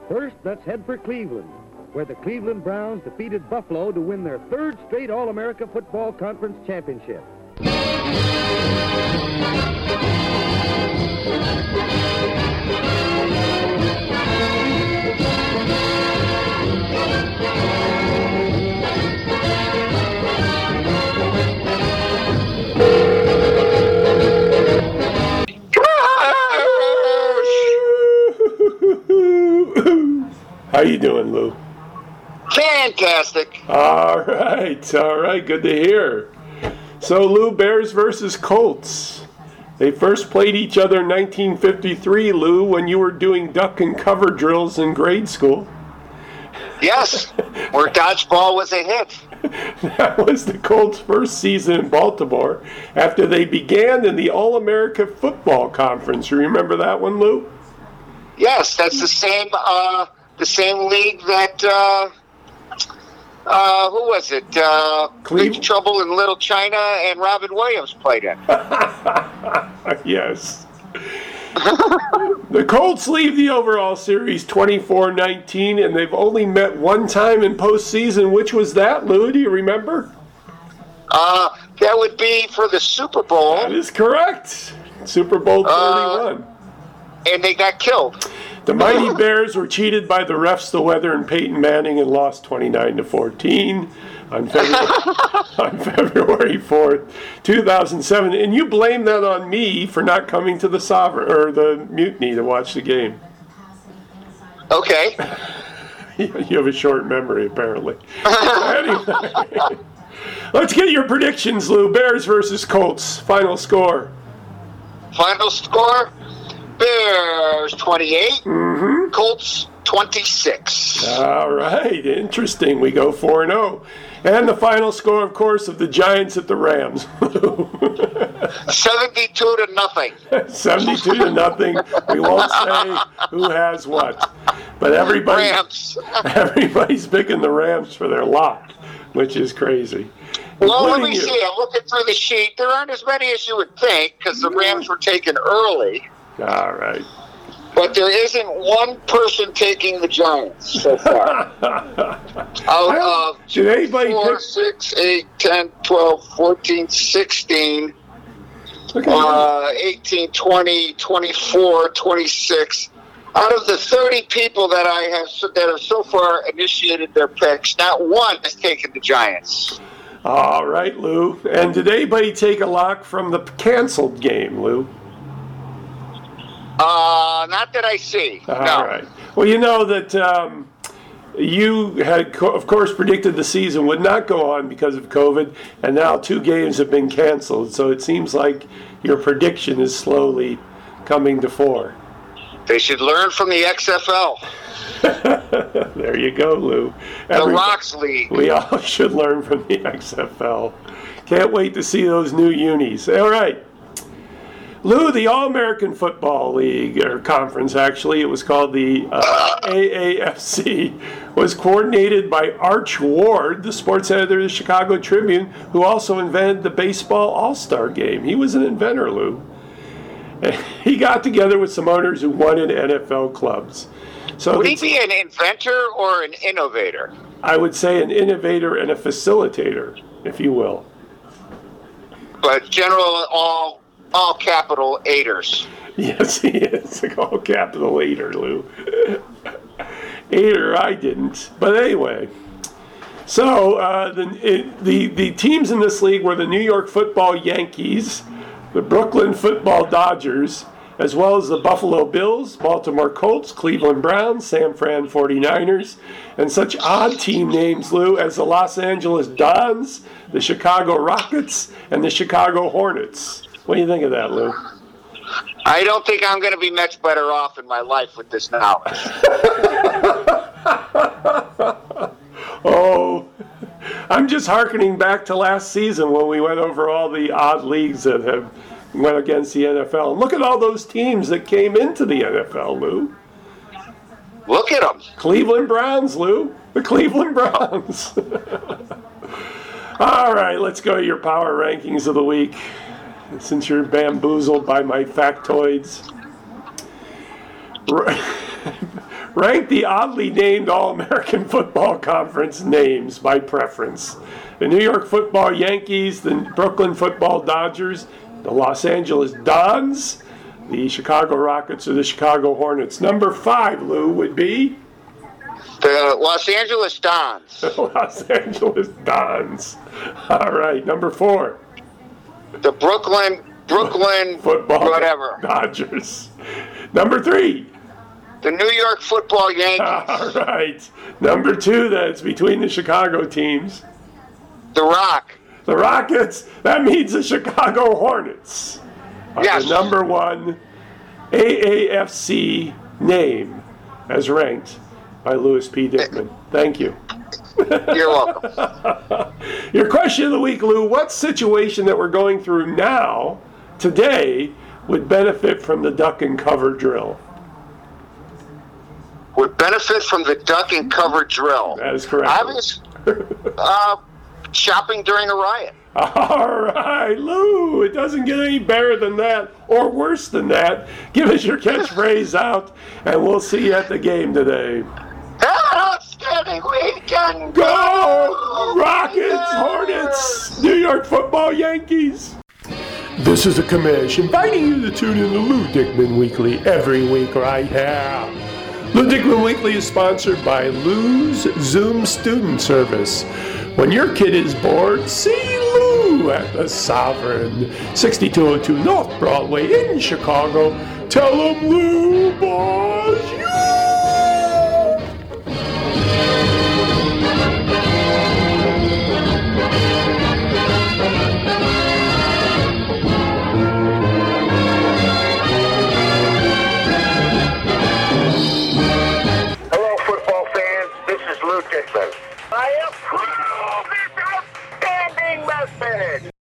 First, let's head for Cleveland, where the Cleveland Browns defeated Buffalo to win their third straight All-America Football Conference championship. How you doing, Lou? Fantastic. All right, good to hear. So, Lou, Bears versus Colts. They first played each other in 1953, Lou, when you were doing duck and cover drills in grade school. Yes, where dodgeball was a hit. That was the Colts' first season in Baltimore after they began in the All-America Football Conference. You remember that one, Lou? Yes, that's the same league that, who was it? Big Trouble in Little China and Robin Williams played in. Yes. The Colts leave the overall series 24-19, and they've only met one time in postseason. Which was that, Lou? Do you remember? That would be for the Super Bowl. That is correct. Super Bowl 31. And they got killed. The mighty Bears were cheated by the refs, the weather, and Peyton Manning, and lost 29-14 on February 4th, 2007. And you blame that on me for not coming to the mutiny to watch the game. Okay. You have a short memory, apparently. Anyway, let's get your predictions, Lou. Bears versus Colts. Final score. Final score? Bears 28, Colts 26. All right, interesting. We go 4-0. And the final score, of course, of the Giants at the Rams. 72-0. 72-0. We won't say who has what. But everybody's picking the Rams for their lock, which is crazy. Well, let me see. I'm looking through the sheet. There aren't as many as you would think because the Rams were taken early. All right. But there isn't one person taking the Giants so far. Out of 4, 6, 8, 10, 12, 14, 16, 18, 20, 24, 26. Out of the 30 people that I have that have so far initiated their picks, not one has taken the Giants. All right, Lou. And did anybody take a lock from the canceled game, Lou? Not that I see. All right. Well, you know that you had, of course, predicted the season would not go on because of COVID, and now 2 games have been canceled. So it seems like your prediction is slowly coming to fore. They should learn from the XFL. There you go, Lou. The Rocks League. We all should learn from the XFL. Can't wait to see those new unis. All right. Lou, the All-American Football League, or conference actually, it was called the AAFC, was coordinated by Arch Ward, the sports editor of the Chicago Tribune, who also invented the baseball all-star game. He was an inventor, Lou. He got together with some owners who wanted NFL clubs. So would he be an inventor or an innovator? I would say an innovator and a facilitator, if you will. But general all capital Aiders. Yes, he is. All capital Aider, Lou. Aider, I didn't. But anyway. So the teams in this league were the New York Football Yankees, the Brooklyn Football Dodgers, as well as the Buffalo Bills, Baltimore Colts, Cleveland Browns, San Fran 49ers, and such odd team names, Lou, as the Los Angeles Dons, the Chicago Rockets, and the Chicago Hornets. What do you think of that, Lou? I don't think I'm going to be much better off in my life with this knowledge. Oh, I'm just hearkening back to last season when we went over all the odd leagues that have went against the NFL. And look at all those teams that came into the NFL, Lou. Look at them. Cleveland Browns, Lou. The Cleveland Browns. All right, let's go to your power rankings of the week, since you're bamboozled by my factoids. Rank the oddly named All-American Football Conference names by preference. The New York Football Yankees, the Brooklyn Football Dodgers, the Los Angeles Dons, the Chicago Rockets, or the Chicago Hornets. Number 5, Lou, would be? The Los Angeles Dons. The Los Angeles Dons. All right, number 4. The Brooklyn Football whatever. Dodgers. Number 3. The New York Football Yankees. All right. Number 2, that's between the Chicago teams. The Rock. The Rockets. That means the Chicago Hornets. Yes. The number 1 AAFC name as ranked by Louis P. Dickman. Thank you. You're welcome. Your question of the week, Lou. What situation that we're going through now, today, would benefit from the duck and cover drill? Would benefit from the duck and cover drill. That is correct. Obvious. Shopping during a riot. All right, Lou, it doesn't get any better than that or worse than that. Give us your catchphrase out, and we'll see you at the game today. Outstanding weekend. Go Rockets, Hornets, New York Football Yankees. This is a commission inviting you to tune in to Lou Dickman Weekly every week right here. Lou Dickman Weekly is sponsored by Lou's Zoom Student Service. When your kid is bored, see Lou at the Sovereign, 6202 North Broadway in Chicago. Tell him Lou boss you! Hello, football fans. This is Lou Dickman. I approve this outstanding message.